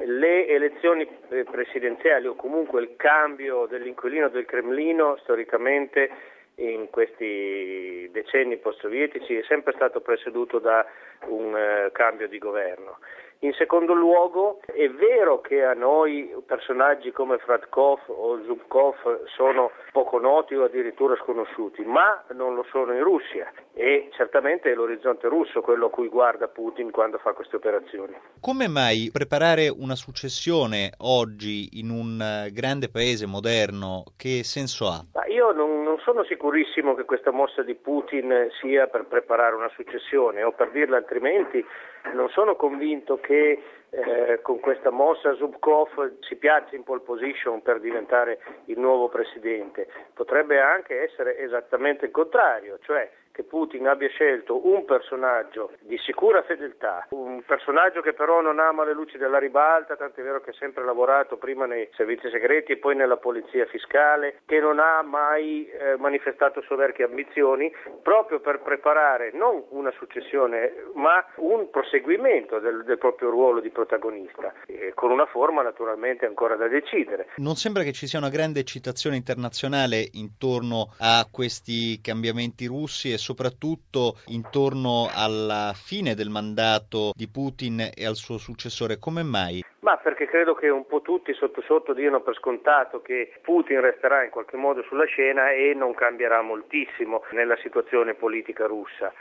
Le elezioni presidenziali o comunque il cambio dell'inquilino del Cremlino storicamente in questi decenni post-sovietici è sempre stato preceduto da un cambio di governo. In secondo luogo, è vero che a noi personaggi come Fradkov o Zubkov sono poco noti o addirittura sconosciuti, ma non lo sono in Russia e certamente è l'orizzonte russo quello a cui guarda Putin quando fa queste operazioni. Come mai preparare una successione oggi in un grande paese moderno, che senso ha? Io non sono sicurissimo che questa mossa di Putin sia per preparare una successione, o per dirla altrimenti non sono convinto che con questa mossa Zubkov si piazzi in pole position per diventare il nuovo presidente. Potrebbe anche essere esattamente il contrario, cioè che Putin abbia scelto un personaggio di sicura fedeltà, un personaggio che però non ama le luci della ribalta, tant'è vero che ha sempre lavorato prima nei servizi segreti e poi nella polizia fiscale, che non ha mai manifestato soverchie ambizioni, proprio per preparare non una successione ma un proseguimento del proprio ruolo di protagonista, con una forma naturalmente ancora da decidere. Non sembra che ci sia una grande eccitazione internazionale intorno a questi cambiamenti russi e soprattutto intorno alla fine del mandato di Putin e al suo successore. Come mai? Ma perché credo che un po' tutti sotto diano per scontato che Putin resterà in qualche modo sulla scena e non cambierà moltissimo nella situazione politica russa.